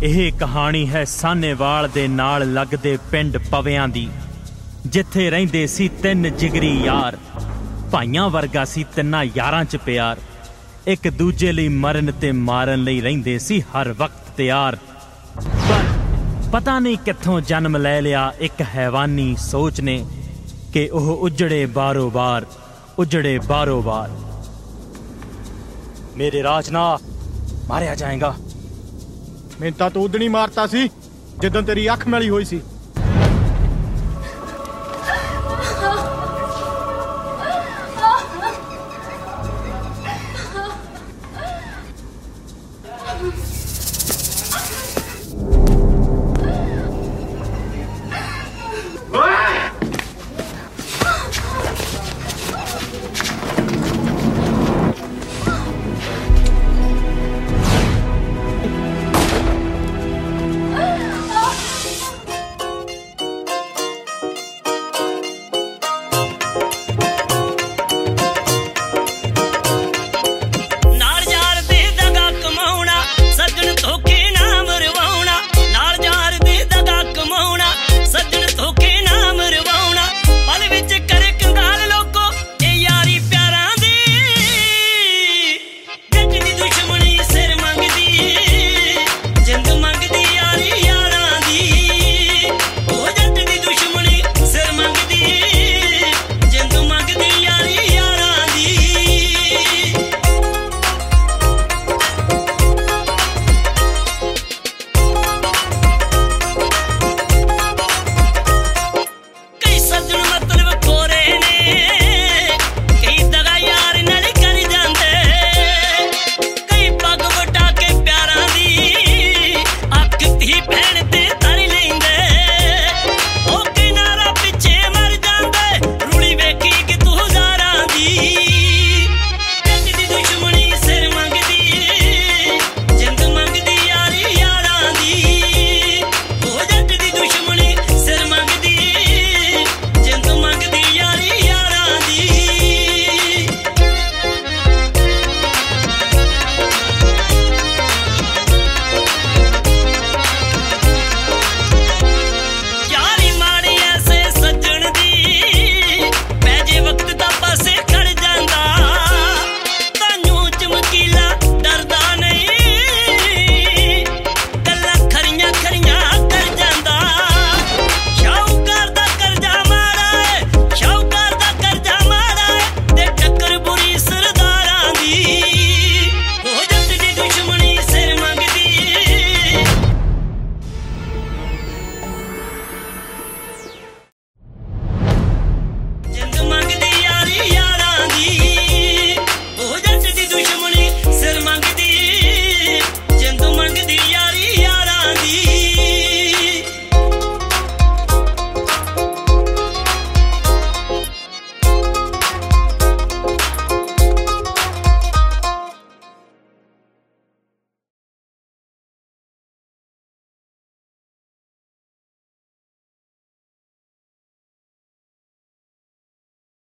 ਇਹ ਕਹਾਣੀ ਹੈ ਸਾਹਨੇਵਾਲ ਦੇ ਨਾਲ ਲੱਗਦੇ ਪਿੰਡ ਪਵਿਆਂ ਦੀ, ਜਿੱਥੇ ਰਹਿੰਦੇ ਸੀ ਤਿੰਨ ਜਿਗਰੀ ਯਾਰ। ਭਾਈਆਂ ਵਰਗਾ ਸੀ ਤਿੰਨਾਂ ਯਾਰਾਂ 'ਚ ਪਿਆਰ, ਇੱਕ ਦੂਜੇ ਲਈ ਮਰਨ ਤੇ ਮਾਰਨ ਲਈ ਰਹਿੰਦੇ ਸੀ ਹਰ ਵਕਤ ਤਿਆਰ। ਪਰ ਪਤਾ ਨਹੀਂ ਕਿੱਥੋਂ ਜਨਮ ਲੈ ਲਿਆ ਇੱਕ ਹੈਵਾਨੀ ਸੋਚ ਨੇ ਕਿ ਉਹ ਉਜੜੇ ਬਾਰੋ ਬਾਰ, ਉਜੜੇ ਬਾਰੋ ਬਾਰ। ਮੇਰੇ ਰਾਜਨਾ ਮਾਰਿਆ ਜਾਏਗਾ। ਮੈਨੂੰ ਤਾਂ ਤੂੰ ਉਦਣੀ ਮਾਰਤਾ ਸੀ ਜਿੱਦਣ ਤੇਰੀ ਅੱਖ ਮਿਲੀ ਹੋਈ ਸੀ।